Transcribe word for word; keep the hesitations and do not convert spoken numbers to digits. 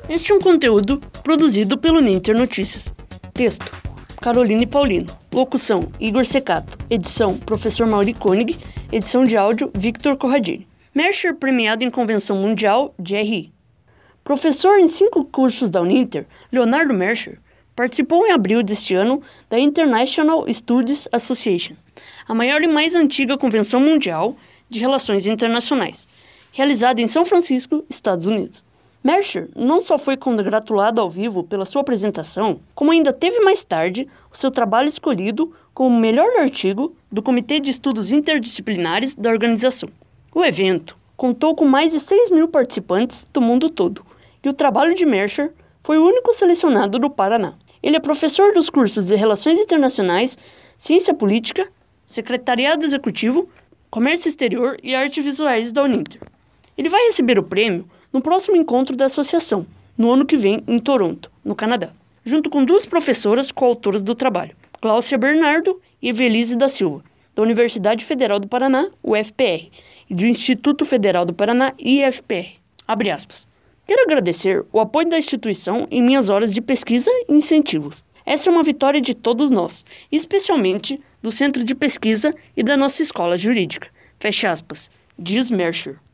Este é um conteúdo produzido pelo Ninter Notícias. Texto: Caroline Paulino. Locução: Igor Secato. Edição: Professor Mauri Koenig. Edição de áudio: Victor Corradini. Mercer premiado em Convenção Mundial de R I. Professor em cinco cursos da Uninter, Leonardo Mercer participou em abril deste ano da International Studies Association, a maior e mais antiga convenção mundial de relações internacionais, realizada em São Francisco, Estados Unidos. Mercer não só foi congratulado ao vivo pela sua apresentação, como ainda teve mais tarde o seu trabalho escolhido como o melhor artigo do Comitê de Estudos Interdisciplinares da organização. O evento contou com mais de seis mil participantes do mundo todo, e o trabalho de Mercer foi o único selecionado do Paraná. Ele é professor dos cursos de Relações Internacionais, Ciência Política, Secretariado Executivo, Comércio Exterior e Artes Visuais da Uninter. Ele vai receber o prêmio no próximo encontro da associação, no ano que vem, em Toronto, no Canadá, junto com duas professoras coautoras do trabalho, Cláudia Bernardo e Evelise da Silva, da Universidade Federal do Paraná, U F P R, e do Instituto Federal do Paraná, I F P R. Abre aspas. Quero agradecer o apoio da instituição em minhas horas de pesquisa e incentivos. Essa é uma vitória de todos nós, especialmente do Centro de Pesquisa e da nossa escola jurídica. Fecha aspas, diz Mercer.